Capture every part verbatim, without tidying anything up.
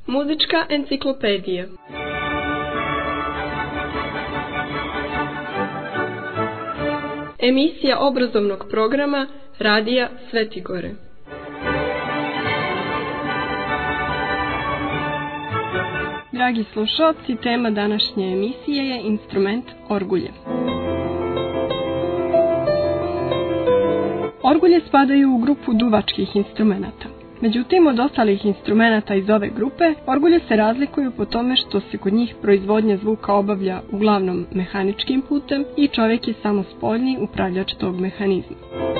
Muzička enciklopedija. Emisija obrazovnog programa Radija Svetigore. Dragi slušalci, tema današnje emisije je instrument orgulje. Orgulje spadaju u grupu duvačkih instrumenata. Međutim, od ostalih instrumenata iz ove grupe, orgulje se razlikuju po tome što se kod njih proizvodnja zvuka obavlja uglavnom mehaničkim putem i čovjek je samo spoljni upravljač tog mehanizma.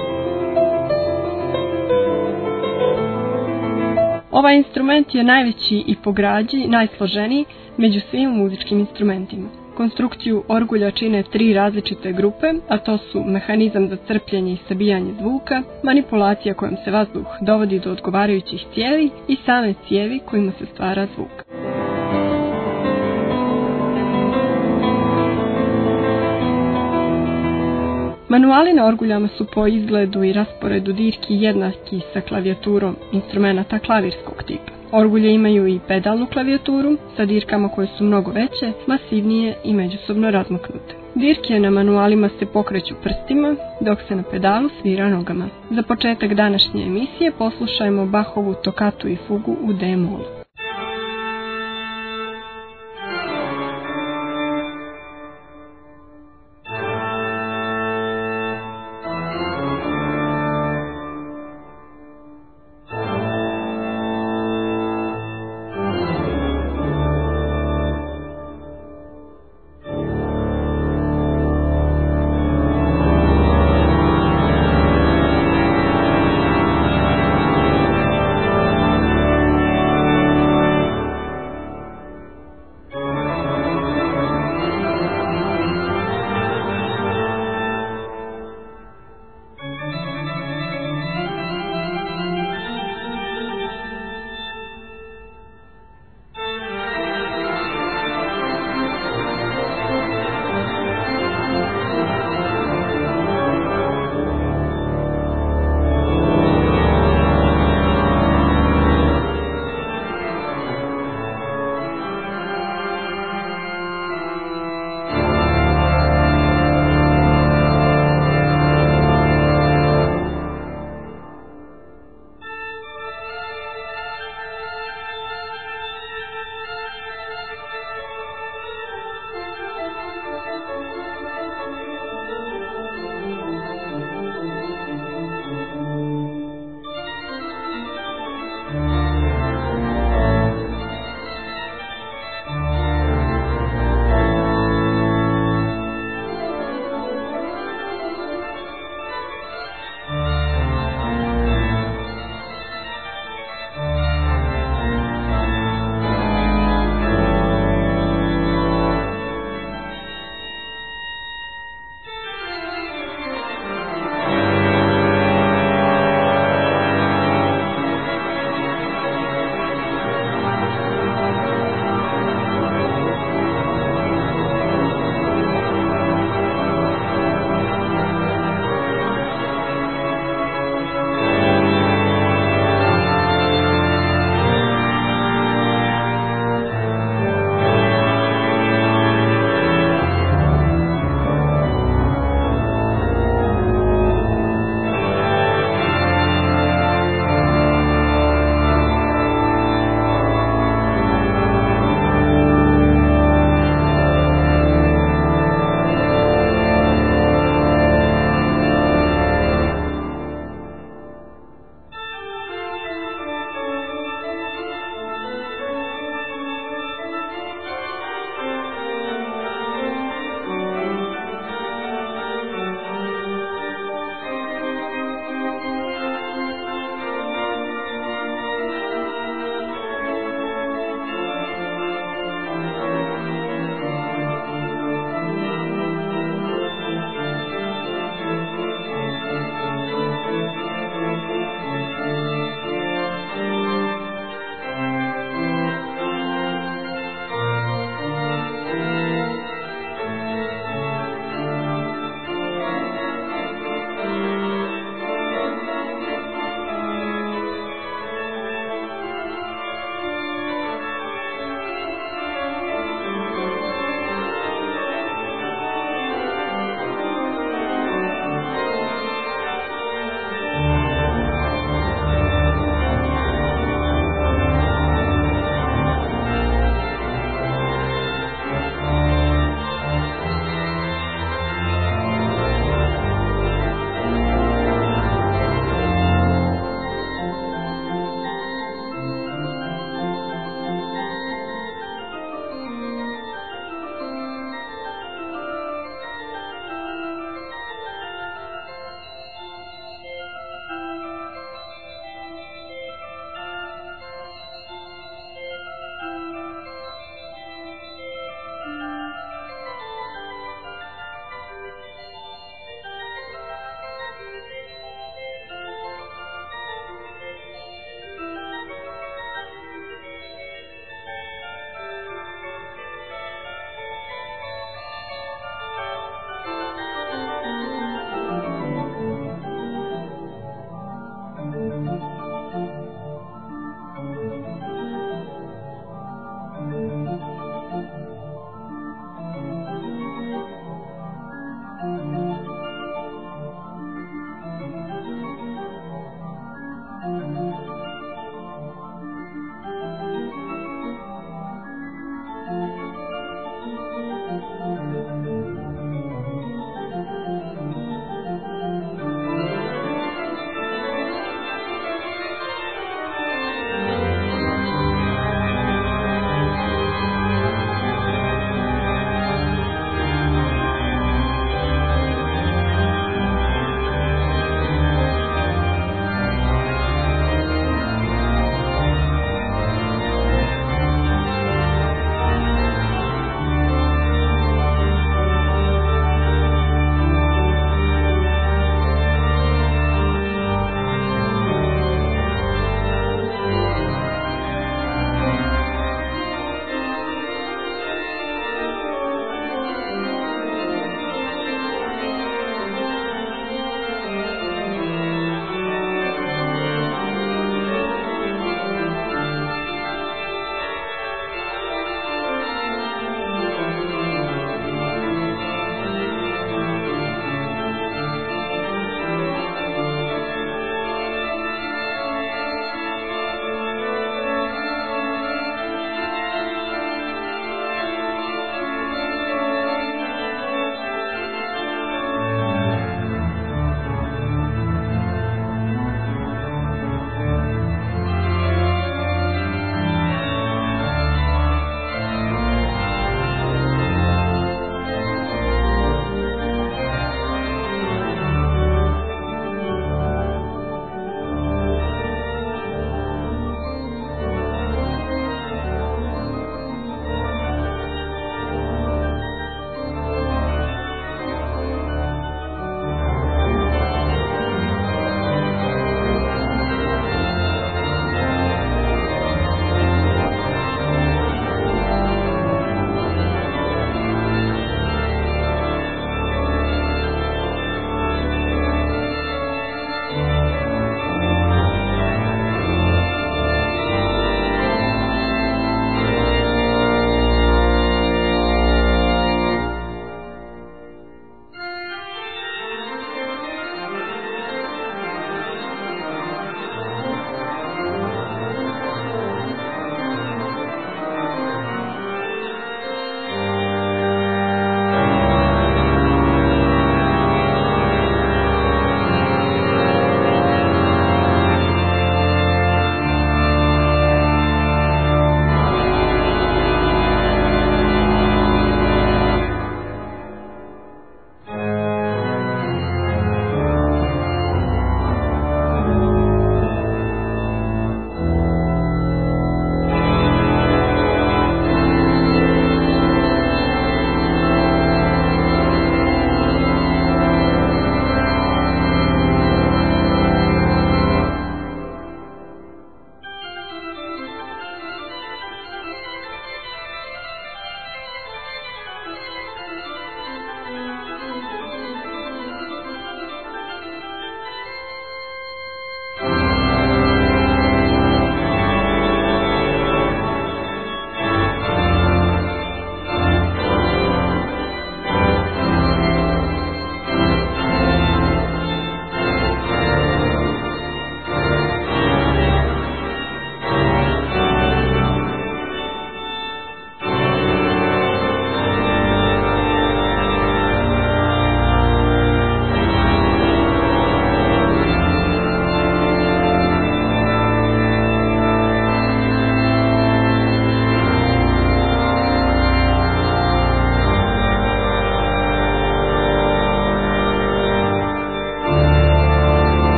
Ovaj instrument je najveći i po građi, najsloženiji među svim muzičkim instrumentima. Konstrukciju orgulja čine tri različite grupe, a to su mehanizam za crpljenje i sabijanje zvuka, manipulacija kojom se vazduh dovodi do odgovarajućih cijevi i same cijevi kojima se stvara zvuk. Manuali na orguljama su po izgledu i rasporedu dirki jednaki sa klavijaturom instrumenata klavirskog tipa. Orgulje imaju i pedalnu klavijaturu sa dirkama koje su mnogo veće, masivnije i međusobno razmaknute. Dirke na manualima se pokreću prstima, dok se na pedalu svira nogama. Za početak današnje emisije poslušajmo Bachovu tokatu i fugu u D-molu.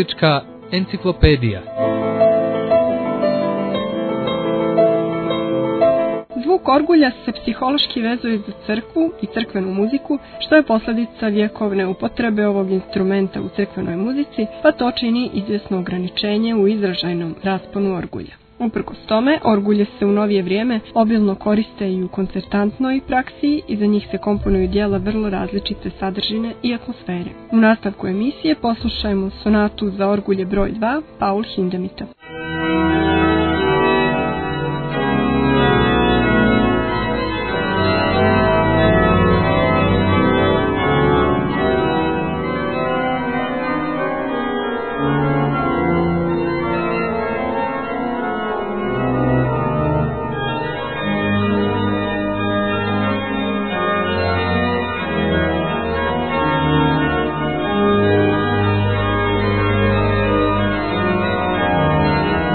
Muzička enciklopedija. Zvuk orgulja se psihološki vezuje za crkvu i crkvenu muziku, što je posljedica vjekovne upotrebe ovog instrumenta u crkvenoj muzici, pa to čini izvjesno ograničenje u izražajnom rasponu orgulja. Uprkos tome, orgulje se u novije vrijeme obilno koriste i u koncertantnoj praksi i za njih se komponuju djela vrlo različite sadržine i atmosfere. U nastavku emisije poslušajmo sonatu za orgulje broj dva Paul Hindemita. Thank you.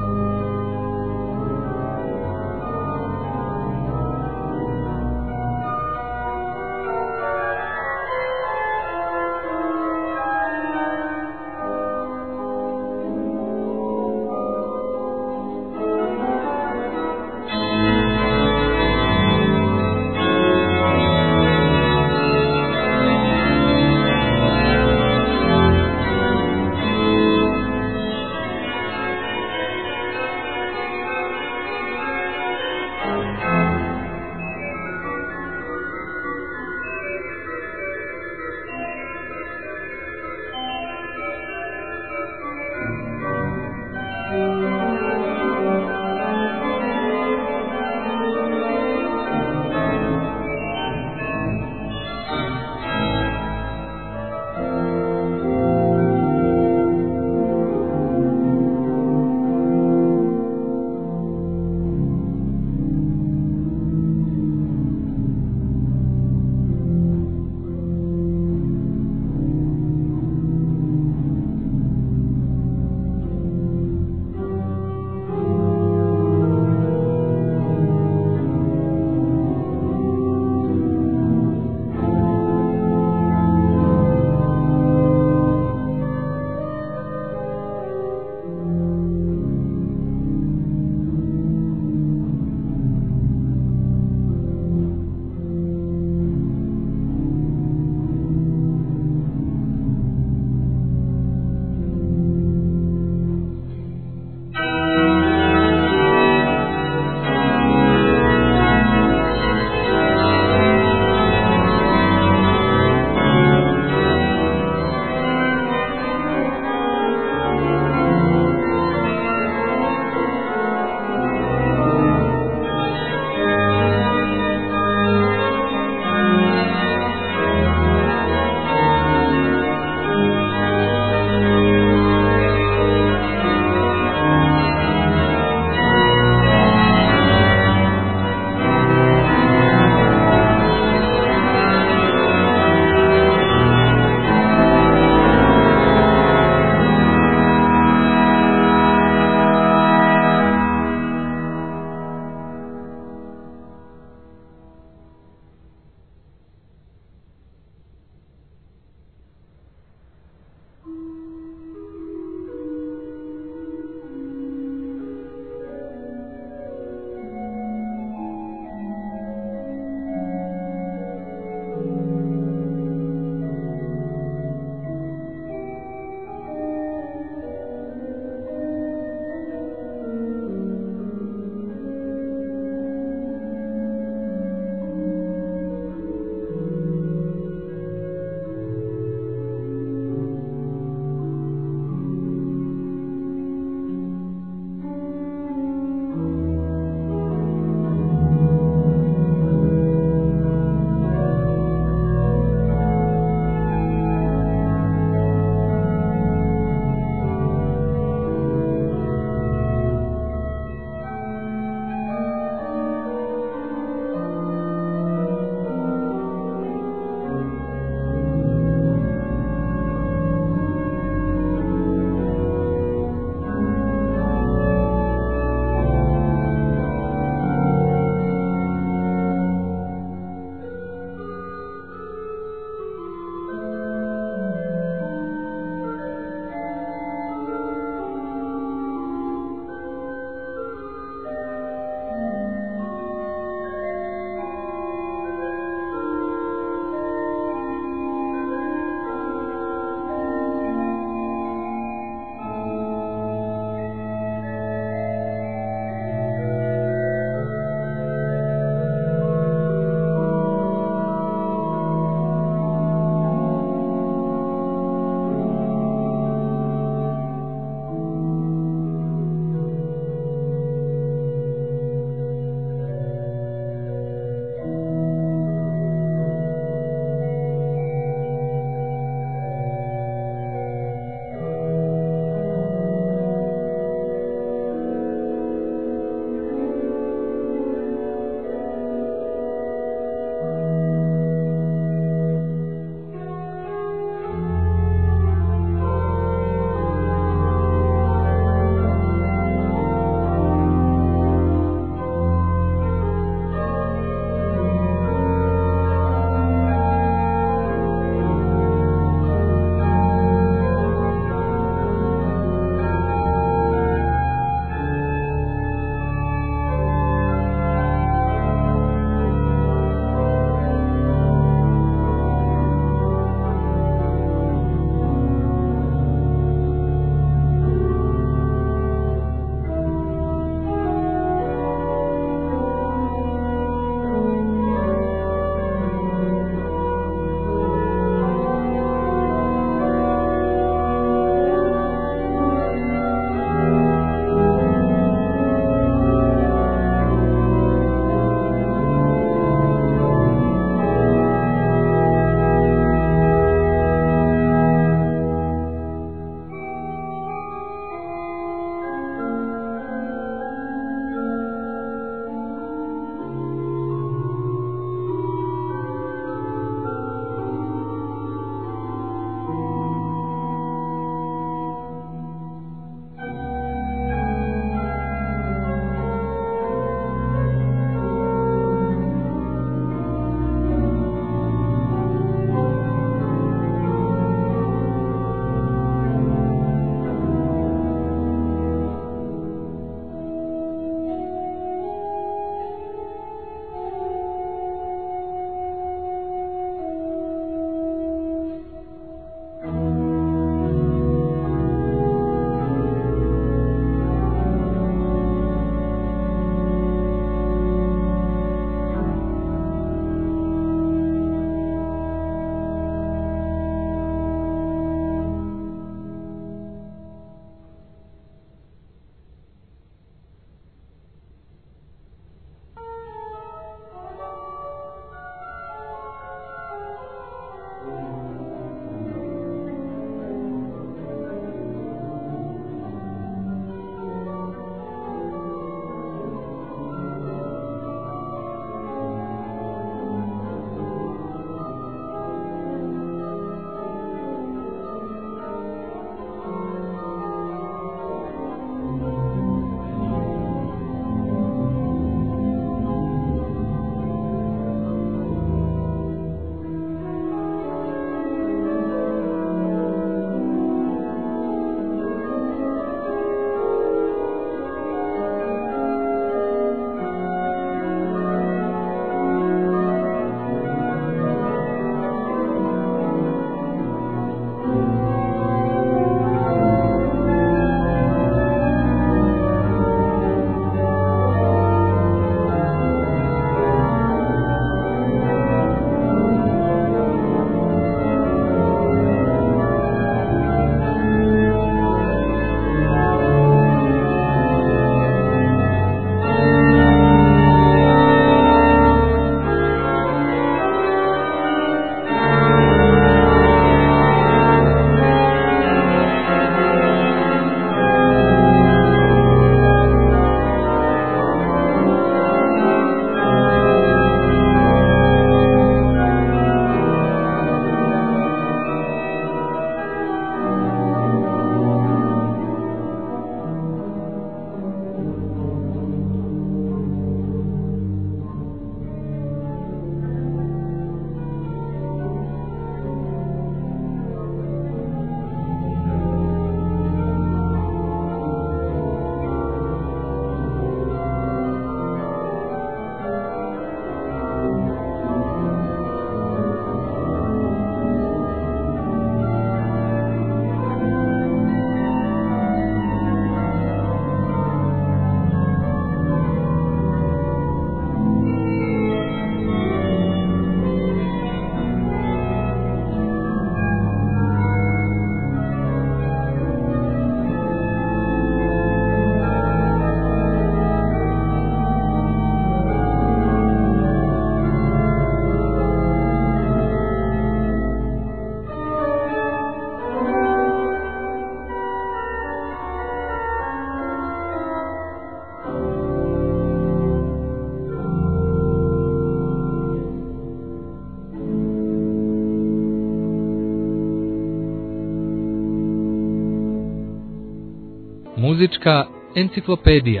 Muzička enciklopedija.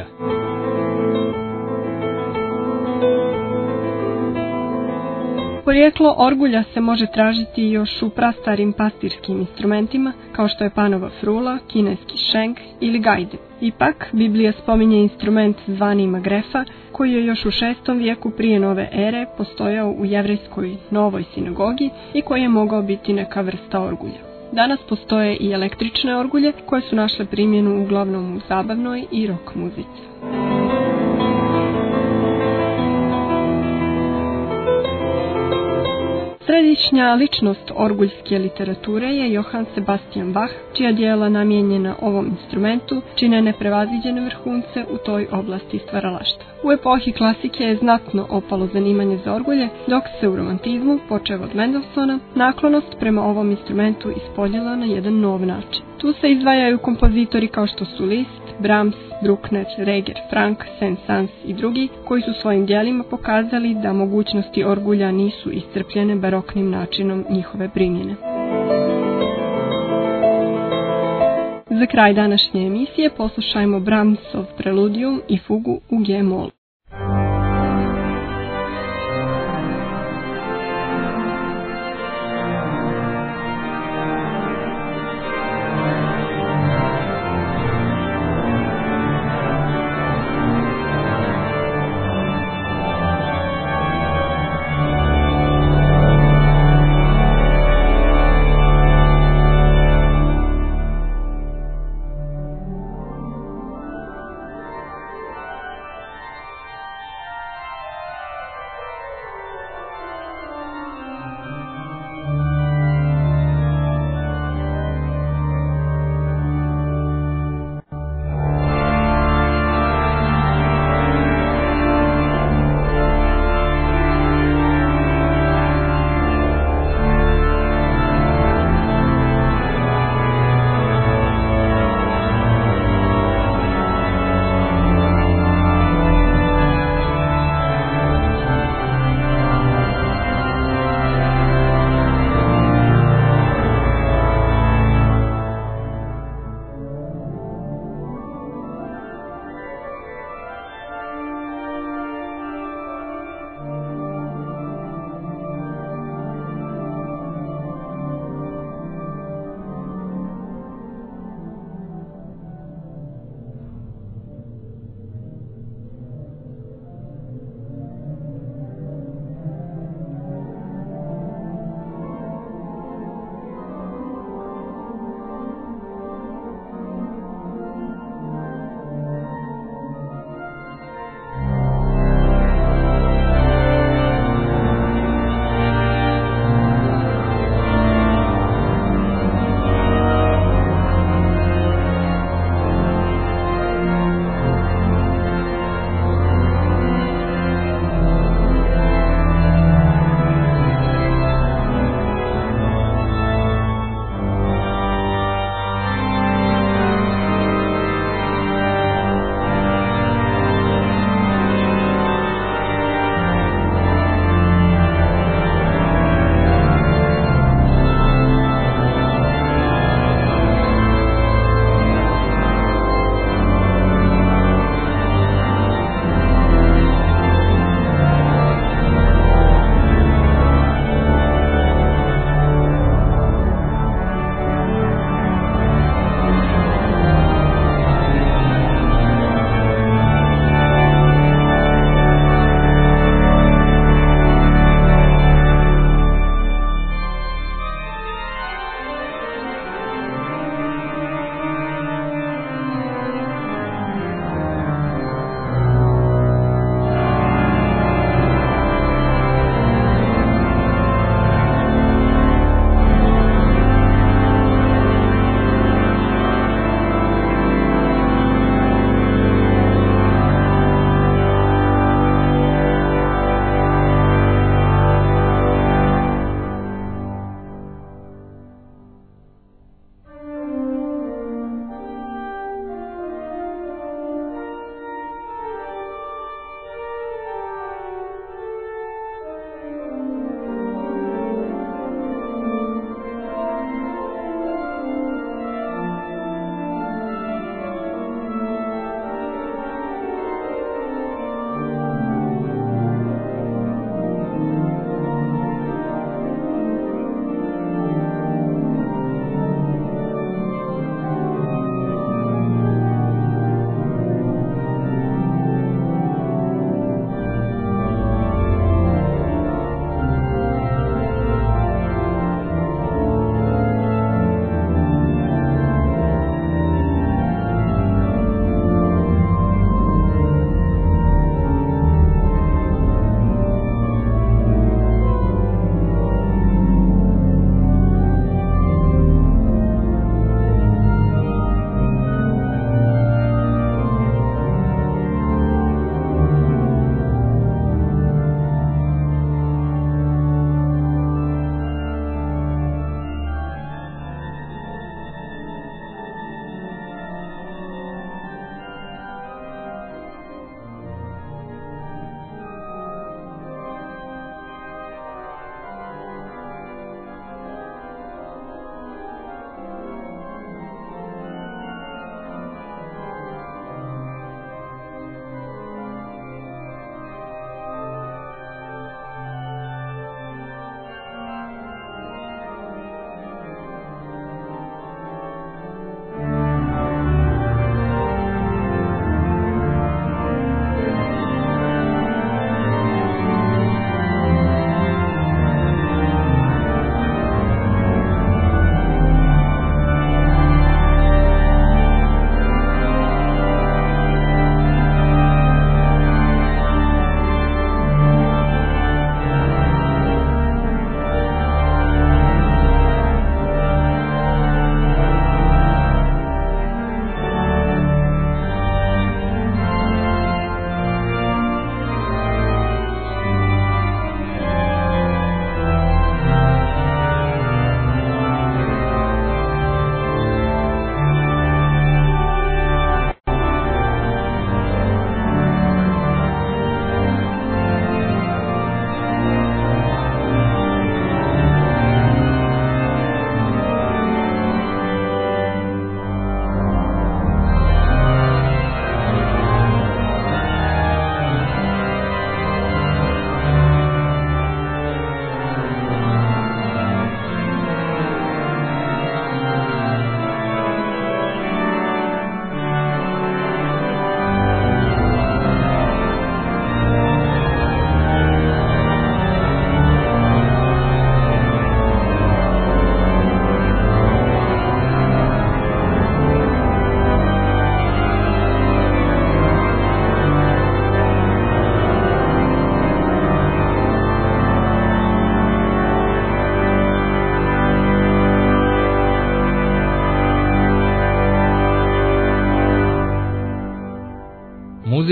Porijeklo orgulja se može tražiti još u prastarim pastirskim instrumentima, kao što je panova frula, kineski šeng ili gajde. Ipak, Biblija spominje instrument zvani magrefa, koji je još u šestom vijeku prije nove ere postojao u jevrejskoj novoj sinagogi i koji je mogao biti neka vrsta orgulja. Danas postoje i električne orgulje koje su našle primjenu uglavnom u zabavnoj i rock muzici. Središnja ličnost orguljske literature je Johann Sebastian Bach, čija djela namijenjena ovom instrumentu čine neprevaziđene vrhunce u toj oblasti stvaralaštva. U epohi klasike je znatno opalo zanimanje za orgulje, dok se u romantizmu, počev od Mendelssohna, naklonost prema ovom instrumentu ispoljila na jedan nov način. Tu se izdvajaju kompozitori kao što su Liszt, Brahms, Bruckner, Reger, Franck, Saint-Saëns i drugi, koji su svojim djelima pokazali da mogućnosti orgulja nisu iscrpljene baroknim načinom njihove primjene. Za kraj današnje emisije poslušajmo Brahmsov preludijum i fugu u G-molu.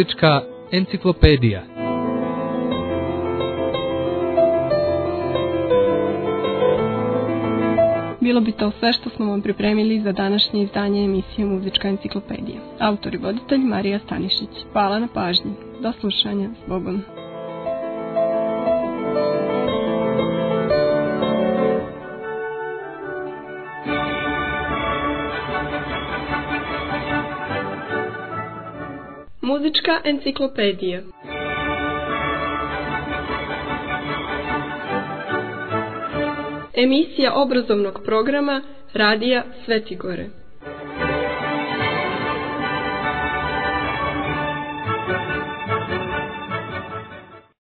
Muzička enciklopedija. Bilo bi to sve što smo vam pripremili za današnje izdanje emisije Muzička enciklopedija. Autor i voditelj Marija Stanišić. Hvala na pažnji. Do slušanja. S Bogom. Muzička enciklopedija. Emisija obrazovnog programa Radija Svetigore.